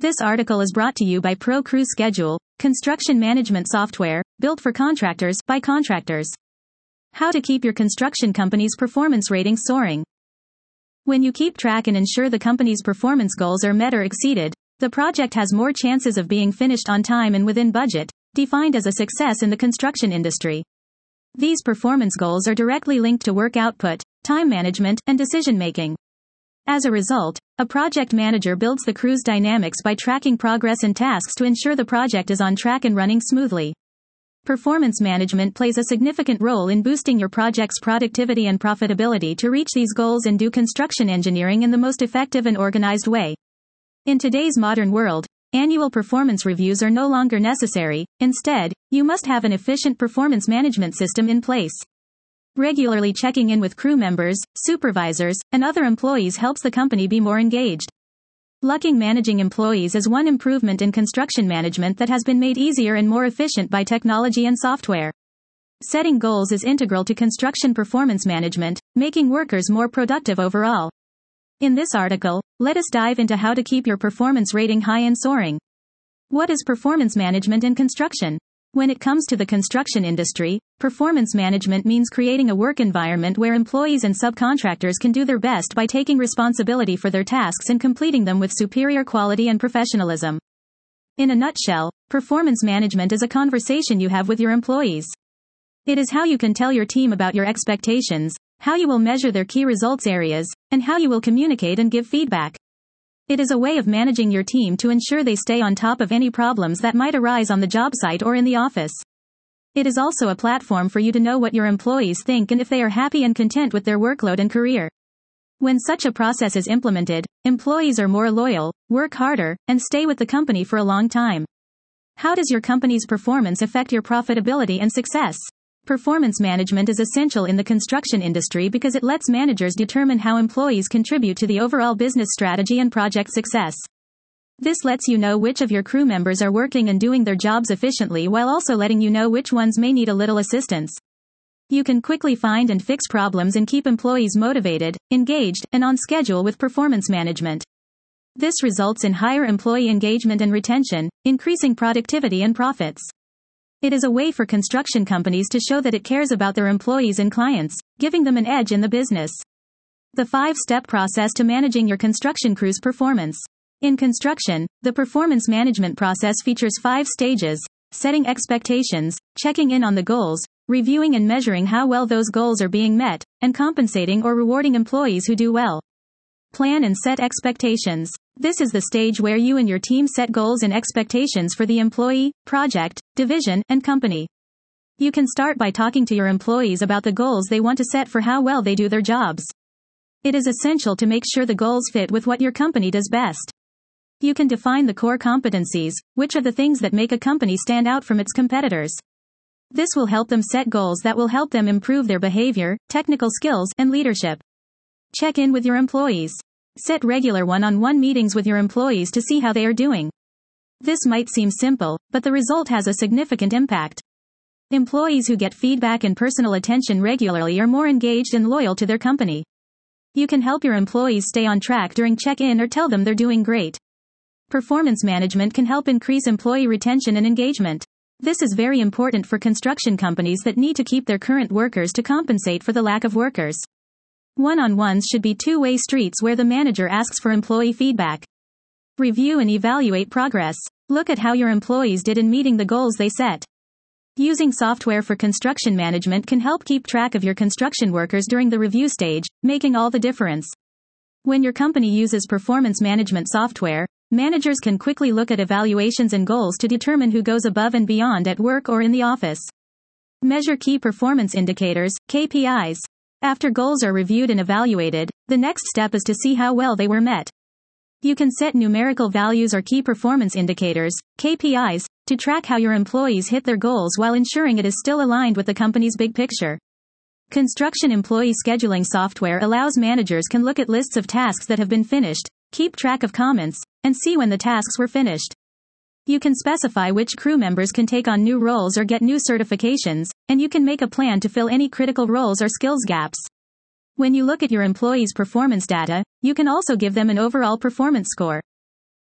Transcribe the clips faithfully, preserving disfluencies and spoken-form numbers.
This article is brought to you by Pro Crew Schedule, construction management software, built for contractors, by contractors. How to keep your construction company's performance ratings soaring. When you keep track and ensure the company's performance goals are met or exceeded, the project has more chances of being finished on time and within budget, defined as a success in the construction industry. These performance goals are directly linked to work output, time management, and decision-making. As a result, a project manager builds the crew's dynamics by tracking progress and tasks to ensure the project is on track and running smoothly. Performance management plays a significant role in boosting your project's productivity and profitability to reach these goals and do construction engineering in the most effective and organized way. In today's modern world, annual performance reviews are no longer necessary. Instead, you must have an efficient performance management system in place. Regularly checking in with crew members, supervisors, and other employees helps the company be more engaged. Looking managing employees is one improvement in construction management that has been made easier and more efficient by technology and software. Setting goals is integral to construction performance management, making workers more productive overall. In this article, let us dive into how to keep your performance rating high and soaring. What is performance management in construction? When it comes to the construction industry, performance management means creating a work environment where employees and subcontractors can do their best by taking responsibility for their tasks and completing them with superior quality and professionalism. In a nutshell, performance management is a conversation you have with your employees. It is how you can tell your team about your expectations, how you will measure their key results areas, and how you will communicate and give feedback. It is a way of managing your team to ensure they stay on top of any problems that might arise on the job site or in the office. It is also a platform for you to know what your employees think and if they are happy and content with their workload and career. When such a process is implemented, employees are more loyal, work harder, and stay with the company for a long time. How does your company's performance affect your profitability and success? Performance management is essential in the construction industry because it lets managers determine how employees contribute to the overall business strategy and project success. This lets you know which of your crew members are working and doing their jobs efficiently while also letting you know which ones may need a little assistance. You can quickly find and fix problems and keep employees motivated, engaged, and on schedule with performance management. This results in higher employee engagement and retention, increasing productivity and profits. It is a way for construction companies to show that it cares about their employees and clients, giving them an edge in the business. The five-step process to managing your construction crew's performance. In construction, the performance management process features five stages: setting expectations, checking in on the goals, reviewing and measuring how well those goals are being met, and compensating or rewarding employees who do well. Plan and set expectations. This is the stage where you and your team set goals and expectations for the employee, project, division, and company. You can start by talking to your employees about the goals they want to set for how well they do their jobs. It is essential to make sure the goals fit with what your company does best. You can define the core competencies, which are the things that make a company stand out from its competitors. This will help them set goals that will help them improve their behavior, technical skills, and leadership. Check in with your employees. Set regular one-on-one meetings with your employees to see how they are doing. This might seem simple, but the result has a significant impact. Employees who get feedback and personal attention regularly are more engaged and loyal to their company. You can help your employees stay on track during check-in or tell them they're doing great. Performance management can help increase employee retention and engagement. This is very important for construction companies that need to keep their current workers to compensate for the lack of workers. One-on-ones should be two-way streets where the manager asks for employee feedback. Review and evaluate progress. Look at how your employees did in meeting the goals they set. Using software for construction management can help keep track of your construction workers during the review stage, making all the difference. When your company uses performance management software, managers can quickly look at evaluations and goals to determine who goes above and beyond at work or in the office. Measure key performance indicators, K P Is. After goals are reviewed and evaluated, the next step is to see how well they were met. You can set numerical values or key performance indicators, K P Is, to track how your employees hit their goals while ensuring it is still aligned with the company's big picture. Construction employee scheduling software allows managers can look at lists of tasks that have been finished, keep track of comments, and see when the tasks were finished. You can specify which crew members can take on new roles or get new certifications, and you can make a plan to fill any critical roles or skills gaps. When you look at your employees' performance data, you can also give them an overall performance score.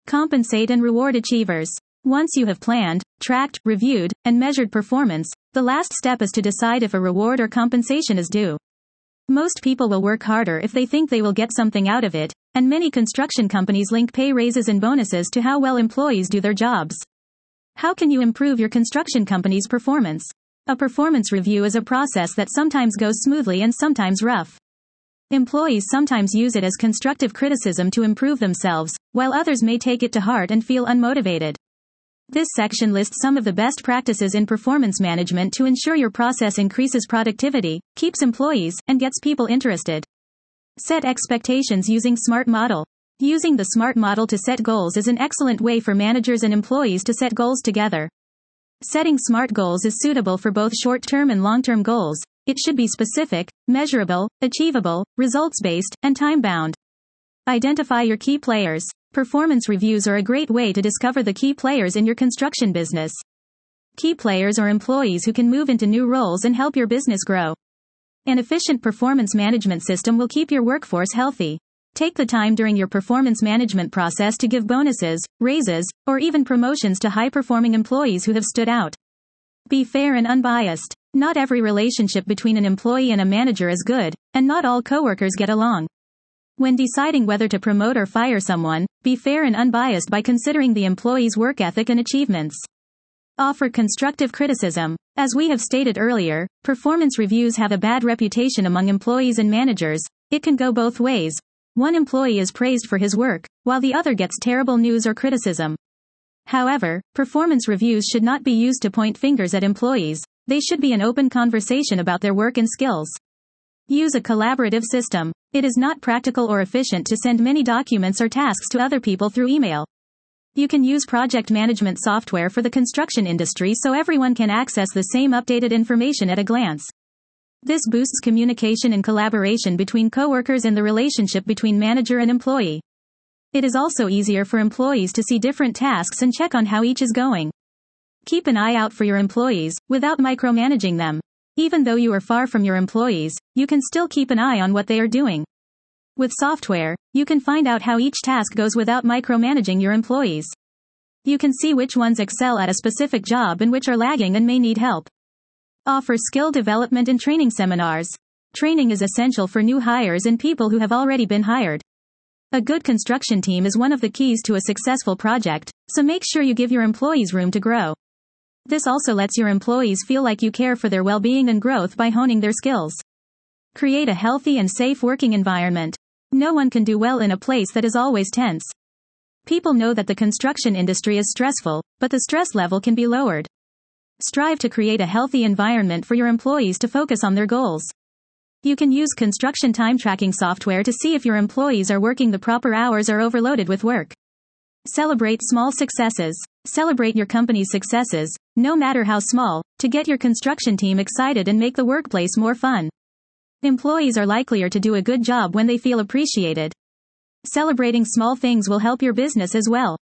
Compensate and reward achievers. Once you have planned, tracked, reviewed, and measured performance, the last step is to decide if a reward or compensation is due. Most people will work harder if they think they will get something out of it, and many construction companies link pay raises and bonuses to how well employees do their jobs. How can you improve your construction company's performance? A performance review is a process that sometimes goes smoothly and sometimes rough. Employees sometimes use it as constructive criticism to improve themselves, while others may take it to heart and feel unmotivated. This section lists some of the best practices in performance management to ensure your process increases productivity, keeps employees, and gets people interested. Set expectations using SMART model. Using the SMART model to set goals is an excellent way for managers and employees to set goals together. Setting SMART goals is suitable for both short-term and long-term goals. It should be specific, measurable, achievable, results-based, and time-bound. Identify your key players. Performance reviews are a great way to discover the key players in your construction business. Key players are employees who can move into new roles and help your business grow. An efficient performance management system will keep your workforce healthy. Take the time during your performance management process to give bonuses, raises, or even promotions to high-performing employees who have stood out. Be fair and unbiased. Not every relationship between an employee and a manager is good, and not all coworkers get along. When deciding whether to promote or fire someone, be fair and unbiased by considering the employee's work ethic and achievements. Offer constructive criticism. As we have stated earlier, performance reviews have a bad reputation among employees and managers. It can go both ways. One employee is praised for his work, while the other gets terrible news or criticism. However, performance reviews should not be used to point fingers at employees. They should be an open conversation about their work and skills. Use a collaborative system. It is not practical or efficient to send many documents or tasks to other people through email. You can use project management software for the construction industry so everyone can access the same updated information at a glance. This boosts communication and collaboration between coworkers and the relationship between manager and employee. It is also easier for employees to see different tasks and check on how each is going. Keep an eye out for your employees, without micromanaging them. Even though you are far from your employees, you can still keep an eye on what they are doing. With software, you can find out how each task goes without micromanaging your employees. You can see which ones excel at a specific job and which are lagging and may need help. Offer skill development and training seminars. Training is essential for new hires and people who have already been hired. A good construction team is one of the keys to a successful project, so make sure you give your employees room to grow. This also lets your employees feel like you care for their well-being and growth by honing their skills. Create a healthy and safe working environment. No one can do well in a place that is always tense. People know that the construction industry is stressful, but the stress level can be lowered. Strive to create a healthy environment for your employees to focus on their goals. You can use construction time tracking software to see if your employees are working the proper hours or overloaded with work. Celebrate small successes. Celebrate your company's successes, no matter how small, to get your construction team excited and make the workplace more fun. Employees are likelier to do a good job when they feel appreciated. Celebrating small things will help your business as well.